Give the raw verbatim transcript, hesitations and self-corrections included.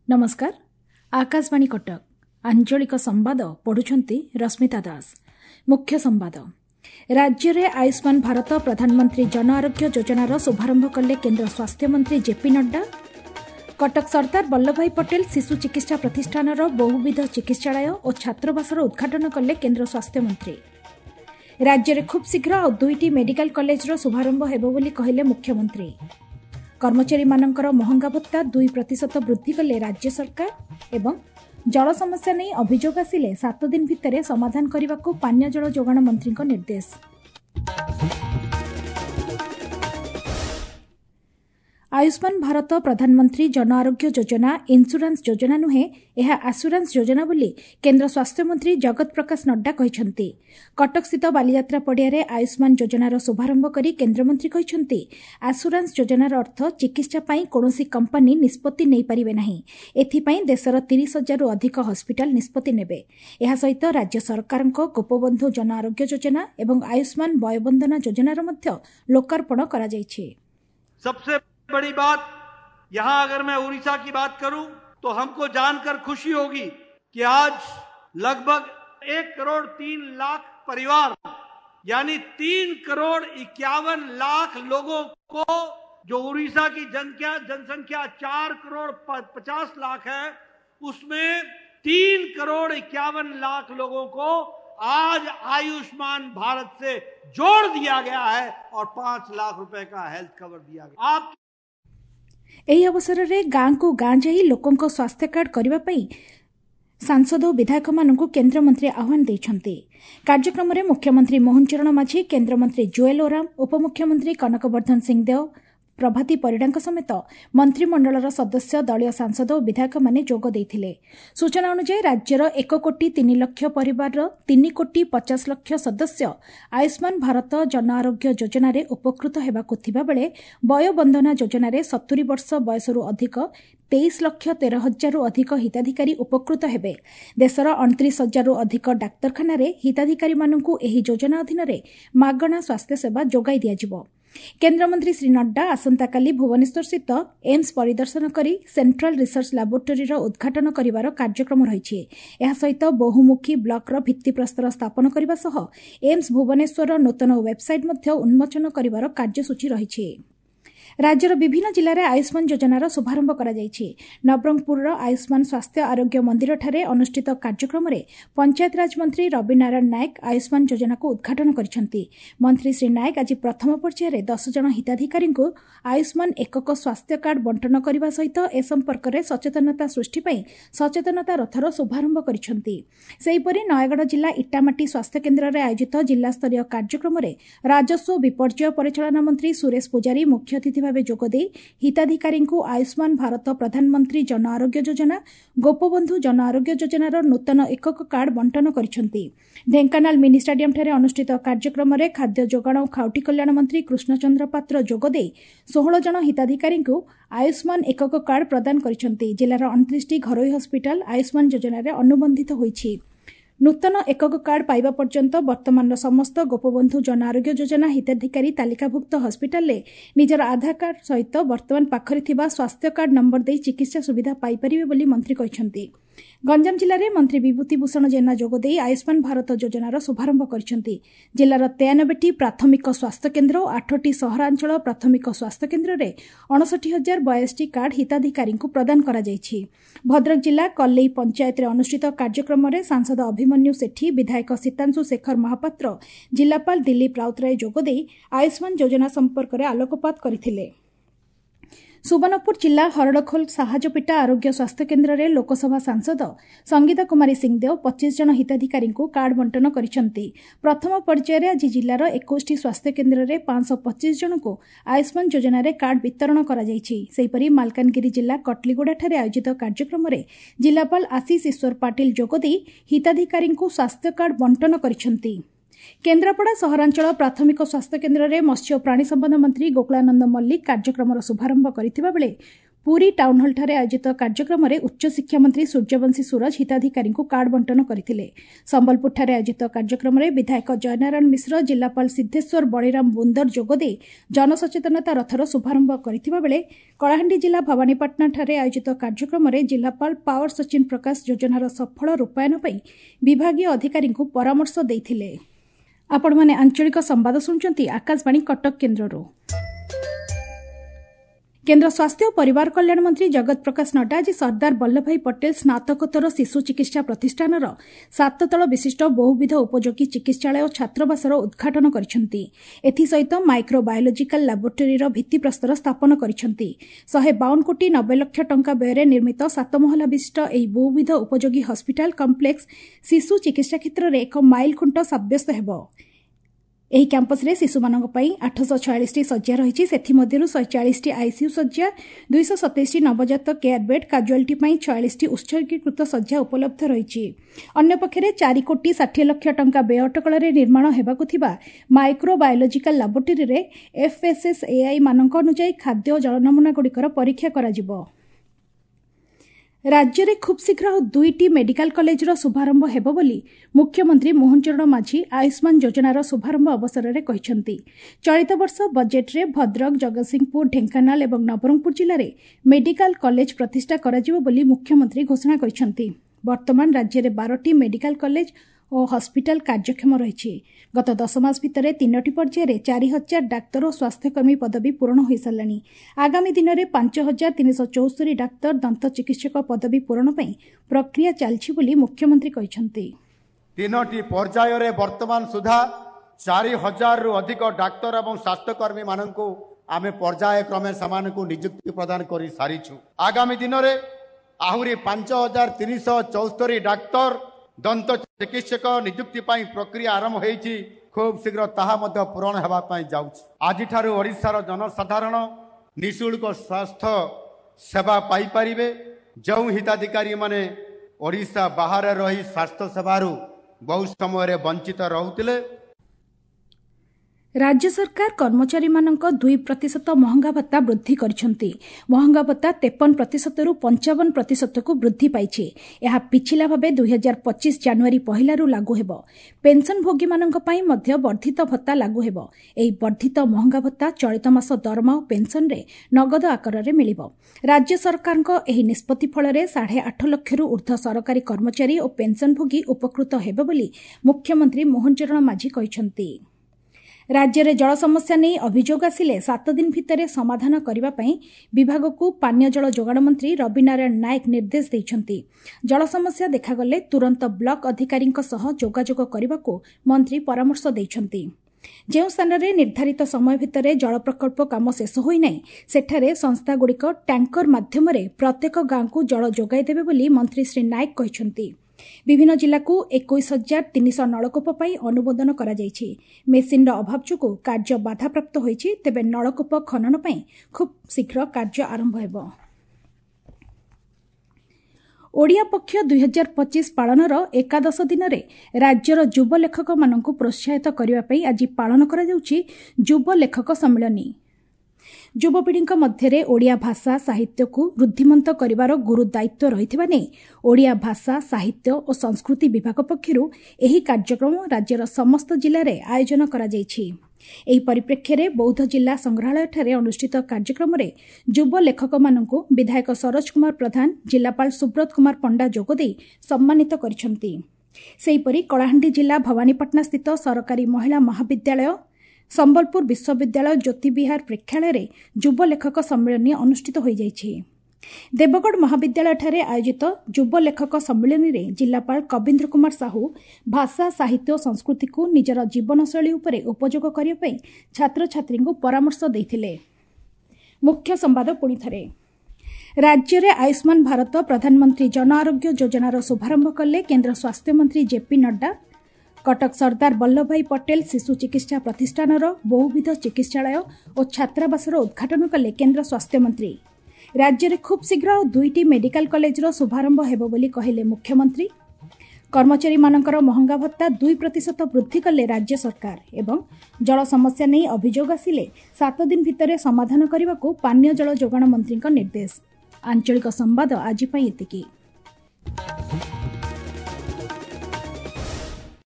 नमस्कार आकाशवाणी कटक आंचलिक संवाद पढ़ुछंती रश्मिता दास। मुख्य संवाद राज्य में आयुष्मान भारत प्रधानमंत्री जन आरोग्य योजनार शुभारंभ कले केन्द्र स्वास्थ्य मंत्री जेपी नड्डा। कटक सरदार वल्लभ भाई पटेल शिशु चिकित्सा प्रतिष्ठानर बहुविध चिकित्सालय और छात्रावासर उद्घाटन कले केन्द्र स्वास्थ्य मंत्री। राज्य में खूब शीघ्र और दुईटी मेडिकल कॉलेजर शुभारंभ हेबो बोली कहिले मुख्यमंत्री। कर्मचारी मानकर महंगा भत्ता दुई प्रतिशत वृद्धि कले राज्य सरकार एवं जल समस्या नहीं अभियोग आसिले सात दिन भितर समाधान करने को पानीय जल जोगाण मंत्री निर्देश। आयुष्मान भारत प्रधानमंत्री जन आरोग्य योजना इन्स्योरेंस योजना नुहे यह आश्योरेंस योजना बोली केन्द्र स्वास्थ्य मंत्री जगत प्रकाश नड्डा कहते। कटक स्थित बालीयात्रा पड़ियारे आयुष्मान योजनार शुभारंभ करी केन्द्रमंत्री कहते आश्योरेंस योजनार अर्थ चिकित्सा पाई कौनसी कंपनी निष्पत्ति नहीं पारिबे नाही। एथिपाई देशर तीस हजार रु अधिक हस्पिटाल निष्पत्ति नेबे। एहा सहित राज्य सरकारक गोपबंधु जन आरोग्य योजना एवं आयुष्मान वयोवंदना योजनार मध्य लोकार्पण करा जायछि। सबसे बड़ी बात यहाँ अगर मैं उड़ीसा की बात करूं तो हमको जानकर खुशी होगी कि आज लगभग एक करोड़ तीन लाख परिवार यानी तीन करोड़ इक्यावन लाख लोगों को, जो उड़ीसा की जनसंख्या जनसंख्या चार करोड़ पचास लाख है, उसमें तीन करोड़ इक्यावन लाख लोगों को आज आयुष्मान भारत से जोड़ दिया गया है और पांच लाख रुपए का हेल्थ कवर दिया गया। आप एही अवसर में गांव को गांव जाई लोकों स्वास्थ्य कार्ड करने पाई सांसद और विधायक मानू केन्द्रमंत्री आह्वान देइछन्ति। कार्यक्रम में मुख्यमंत्री मोहन चरण माझी, केन्द्रमंत्री जुएल ओराम, उपमुख्यमंत्री कनकवर्धन सिंहदेव, प्रभाती परिडा समेत मंत्रिमंडलर सदस्य, दलीय सांसद और विधायक माने जोग देइथिले। सूचना अनुसार राज्यर एक कोटी तीन लक्ष परिवार तीन कोटी पचास लक्ष सदस्य आयुष्मान भारत जन आरोग्य योजन उपकृत हेबाकु थिबा बेले वयोवंदना योजन सत्तरी वर्ष बयसरू अधिक तेईस लक्ष तेरह हजार अधिक हिताधिकारी उपकृत हेबे। देशर अणतीस हजार अधिक डाक्तरखाना हिताधिकारी मानू एही योजना अधीन मागणा स्वास्थ्य सेवा जोगाई दियाजिबो। केन्द्रमंत्री श्री नड्डा आसंताकाली भुवनेश्वर स्थित एम्स परिदर्शन करी सेंट्रल रिसर्च लैबोरेटोरी उद्घाटन करिवार कार्यक्रम रहिछि। एहा सहित बहुमुखी ब्लॉकर भित्तिप्रस्तर स्थापन करबा सह एम्स भुवनेश्वर नूतन वेबसाइट मध्य उन्मोचन करिवार कार्यसूची रहिछि। राज्यर विभिन्न जिले में आयुष्मान योजनार शुभारंभ करा जायछि। नवरंगपुर आयुष्मान स्वास्थ्य आरोग्य मंदिर ठारे अनुष्ठित कार्यक्रम में पंचायत राज मंत्री रवि नारायण नायक आयुष्मान योजना को उद्घाटन करिसेंति। मंत्री श्री नायक आज प्रथम पर्यायर दस जन हिताधिकारी को आयुष्मान एकक स्वास्थ्य कार्ड बंटन करने सहित ए संपर्क में सचेतनता सृष्टि पई सचेतनता रथर शुभारंभ करिसेंति। सेहिपरि नयगढ़ जिला इटामाटी स्वास्थ्य केन्द्र में आयोजित जिला स्तरीय कार्यक्रम में राजस्व विपर्यय परिचालना मंत्री सुरेश पुजारी मुख्य अतिथि भावे जोगदे हिताधिकारी आयुष्मान भारत प्रधानमंत्री जन आरोग्य योजना गोपबंधु जन आरोग्य योजनार नूतन एकक कार्ड बंटन करिसेंति। ढेंकानाल मिनी स्टाडियम ठारे अनुष्ठित कार्यक्रम में खाद्य जोगाण और खाउटी कल्याण मंत्री कृष्णचंद्र पात्र जोगदे सोलह जन हिताधिकारी आयुष्मान एकक कार्ड प्रदान करिसेंति। जिलार अणतीस टी घरोई हस्पिटाल आयुष्मान योजन अनुबंधित होइछि। नूतन एकक कार्ड पाइबा पर्यंत वर्तमान समस्त गोपबंधु जन आरोग्य योजना हिताधिकारी तालिकाभुक्त हस्पिटाल निजर आधार कार्ड सहित वर्तमान पाखरे थिबा स्वास्थ्य कार्ड नंबर दे चिकित्सा सुविधा पाई परिबे बोली मंत्री कहछन्ति। गंजाम जिले में मंत्री विभूति भूषण जेना जोगदे आयुष्मान भारत योजनार शुभारंभ करिसेंति। जिलार तेयानबेटी प्राथमिक स्वास्थ्य केन्द्र और आठटी सहरांचल प्राथमिक स्वास्थ्य केन्द्र में अणसठी हजार बयासी कार्ड हिताधिकारी प्रदान करा जायछि। भद्रक जिला कल्लेई पंचायत में अनुष्ठित कार्यक्रम में सांसद अभिमन्यु सेठी, विधायक सीतांशु शेखर महापात्र, जिलापाल दिलीप राउतराय जोगदे आयुष्मान योजना संपर्क में आलोकपात करथिले। सुवर्णपुर जिला हरड़खोल साहाजपिटा आरोग्य स्वास्थ्य केन्द्र में लोकसभा सांसद संगीता कुमारी सिंहदेव पच्चीस जन हिताधिकारी कार्ड बंटन करिसेंति। प्रथम पर्यायर आज जिलार इक्कीस टी स्वास्थ्य केन्द्र में पांच सौ पच्चीस जन को आयुष्मान योजन कार्ड वितरण करा जायछि। सेहिपरि मालकानगिरी जिला कटलीगुड़ा ठारे आयोजित कार्यक्रम में जिलापाल आशीष ईश्वर पाटिल जोगदे हिताधिकारी स्वास्थ्य कार्ड बंटन करिसेंति। केन्द्रापड़ा सहरांचल प्राथमिक स्वास्थ्य केन्द्र में मत्स्य प्राणी संपद मंत्री गोकुलानंद मल्लिक कार्यक्रम शुभारंभ करथिबा बेले पुरी टाउन हॉल आयोजित कार्यक्रम में उच्चशिक्षा मंत्री सूर्यवंशी सूरज हिताधिकारी कार्ड बंटन करते। संबलपुर आयोजित कार्यक्रम में विधायक जयनारायण मिश्र, जिलापाल सिद्धेश्वर बळीराम बुंदर जोगदे जनसचेतनता रथर शुभारंभ करथिबा बेले कलाहांडी जिला भवानीपाटना आयोजित कार्यक्रम में जिलापाल पावर सचिन प्रकाश योजनार सफल रूपायन पर विभागीय अधिकारी परामर्श देइथिले। आपण माने आंचलिक संवाद सुनचंती आकाशवाणी कटक केन्द्ररो। केन्द्र स्वास्थ्य और परिवार कल्याण मंत्री जगत प्रकाश नड्डा आज सरदार वल्लभभाई पटेल स्नातकोत्तर शिशु चिकित्सा प्रतिष्ठान सात तल विशिष्ट बहुविध उपयोगी चिकित्सालय और छात्रावासर उद्घाटन करिसेंती। एथि सहित माइक्रोबायोलॉजिकल लैबोरेटरी भित्तिप्रस्तर स्थापन करिसेंती। शहे बावन कोटी नब्बे लक्ष टंका व्यय निर्मित सात महला विशिष्ट ଏହି बहुविध उपयोगी हस्पिटाल कम्प्लेक्स शिशु चिकित्सा क्षेत्र में एक माइल खुंट साब्यस्त हेबो। ଏହି କ୍ୟାମ୍ପସରେ ଶିଶୁମାନଙ୍କ ପାଇଁ ଆଠଶହ ଛୟାଳିଶଟି ଶଯ୍ୟା ରହିଛି। ସେଥିମଧ୍ୟରୁ ଶହେ ଚାଳିଶଟି ଆଇସିୟୁ ଶଯ୍ୟା, ଦୁଇଶହ ସତେଇଶଟି ନବଜାତ କେୟାର ବେଡ୍, କାଜୁଆଲିଟି ପାଇଁ ଛୟାଳିଶଟି ଉତ୍ସର୍ଗୀକୃତ ଶଯ୍ୟା ଉପଲବ୍ଧ ରହିଛି। ଅନ୍ୟପକ୍ଷରେ ଚାରି କୋଟି ଷାଠିଏ ଲକ୍ଷ ଟଙ୍କା ବ୍ୟୟ ଅଟକଳରେ ନିର୍ମାଣ ହେବାକୁ ଥିବା ମାଇକ୍ରୋବାୟୋଲୋଜିକାଲ ଲାବୋରେଟୋରୀରେ ଏଫ୍ଏସ୍ଏସ୍ଏଆଇ ମାନଙ୍କ ଅନୁଯାୟୀ ଖାଦ୍ୟ ଓ ଜଳ ନମୁନାଗୁଡ଼ିକର ପରୀକ୍ଷା କରାଯିବ। राज्य में खूब शीघ्र दुईटी मेडिकल कॉलेजर शुभारंभ हेबो बोली मुख्यमंत्री मोहन चरण माझी आयुष्मान योजनार शुभारंभ अवसर में कहते। चलित वर्ष बजेट रे भद्रक, जगतसिंहपुर, ढेंकानाल और नवरंगपुर जिले में मेडिकल कॉलेज प्रतिष्ठा कराजिबो बोली मुख्यमंत्री घोषणा करछंती। वर्तमान राज्य में बारटी मेडिकल कॉलेज और हॉस्पिटल कार्यक्षम रही। गत दस मास भितर तीनोटी पर्यायर चारि हजार डाक्तर और स्वास्थ्यकर्मी पदवी पूरण हो साराणी। आगामी दिन में पांच हजार तीन सौ चौस्तरी डाक्तर, दंत चिकित्सक पदवी पूरण पर प्रक्रिया चलछि बोली मुख्यमंत्री कहछंती। तीनोटी पर्यायर वर्तमान सुधा चारि हजार रु अधिक डाक्तर और स्वास्थ्यकर्मी मानकु आमे पर्याय क्रमे समान को नियुक्ति प्रदान कर सारिछु। आगामी दिन में आहुरी पांच हजार तीन सौ चौस्तरी डाक्तर, दंत चिकित्सक नियुक्ति प्रक्रिया आरंभ होईछि। खूब शीघ्र ताहा मध्य पूरण हेबा पई जाउछि। आजि ठारू ओडिशार जनसाधारण निःशुल्क स्वास्थ्य सेवा पाई परिबे। जो हिताधिकारी माने ओडिशा बाहर रही स्वास्थ्य सेवारू बहु समय वंचित रहुतिले। राज्य सरकार कर्मचारी मानक दुई प्रतिशत महंगा भत्ता वृद्धि करिसेंती। महंगा भत्ता तेपन प्रतिशत रु पंचावन प्रतिशत को वृद्धि पाइछि। यह पिछला भावे दुई हजार पच्चीस जनवरी पहला रु लागू हेबो। पेंशन भोगी मानक पई मध्य वर्धित भत्ता लागू हेबो। एही वर्धित महंगा भत्ता चलित मास दरमा और पेंशन रे नगद आकार रे मिलिबो। राज्य सरकार को एही निष्पत्ति फल रे साढ़े आठ लाख रु ऊर्ध्व सरकारी कर्मचारी और पेंशन भोगी उपकृत हेबे बोली मुख्यमंत्री मोहन चरण माझी कहछंती। राज्य में जल समस्या नहीं अभियोग आसिले सात दिन भितर समाधान करने विभाग को पानीय जल जोगाण मंत्री रवि नारायण नायक निर्देश देइछंती। जल समस्या देखागले तुरंत ब्लॉक अधिकारी जोगाजोग करने को मंत्री परामर्श देइछंती। जो स्थान में निर्धारित समय भितर जल प्रकल्प काम शेष होई नै सेठारे संस्थागुड़िक टैंकर माध्यम प्रत्येक गांव को जल जोगाई देबे बोली मंत्री श्री नायक कहछंती। विभिन्न जिला को इक्कीस हजार तीन सौ नलकूप पर अनुमोदन करा जायछि। मेसिन अभाव जोगु कार्य बाधाप्राप्त होइछि। तेबे नलकूप खनन पर खूब शीघ्र कार्य आरंभ हेबो। ओडिया पक्ष दुई हजार पच्चीस पालनर एकादश दिन में राज्यर युव लेखक मानक प्रोत्साहित करने आज पालन करा जाउछि युव लेखक सम्मेलन। युवपीढ़ी मध्य ओडिया भाषा साहित्य को वृद्धिमंत करिवार गुरु दायित्व रहिथिबा नै ओडिया भाषा साहित्य और संस्कृति विभाग पक्षरु एही कार्यक्रम राज्यर समस्त जिले में आयोजन करा जायछि। एही परिप्रेक्ष्य में बौद्ध जिला संग्रहालय ठारे अनुष्ठित कार्यक्रम में युव लेखक मानकु विधायक सरोज कुमार प्रधान, जिलापाल सुब्रत कुमार पंडा जोगदे सम्मानित करिसेंती। सेहीपरि कलाहांडी जिला भवानीपाटना स्थित सरकारी महिला महाविद्यालय, संबलपुर विश्वविद्यालय ज्योति विहार प्रेक्षालय युव लेखक सम्मेलन अनुष्ठित हो जाइछि। देवगढ़ महाविद्यालय ठारे आयोजित युव लेखक सम्मेलन में जिलापाल कविंद्र कुमार साहू भाषा साहित्य और संस्कृति को निजर जीवनशैली उपरे उपयोग करने छात्र छात्री को परामर्श देथिले। मुख्य संवाद पुणी थरे। राज्य में आयुष्मान भारत प्रधानमंत्री जन आरोग्य योजनार शुभारंभ कले केन्द्र स्वास्थ्य मंत्री जेपी नड्डा। कटक सरदार वल्लभभाई पटेल शिशु चिकित्सा प्रतिष्ठान बहुविध चिकित्सालय और छात्रावासर उद्घाटन कले केन्द्र स्वास्थ्य मंत्री। राज्य में खूब शीघ्र दुईटी मेडिकल कॉलेजर शुभारंभ हेबो बोली कहिले मुख्यमंत्री। कर्मचारी मानकर महंगा भत्ता दुई प्रतिशत वृद्धि कले राज्य सरकार एवं जल समस्या नहीं अभियोग आसिले सात दिन भितर समाधान करने को पानीय जल जोगाण मंत्री निर्देश। ଆଞ୍ଚଳିକ ସମ୍ବାଦ ଆଜି ପାଇଁ ଏତିକି।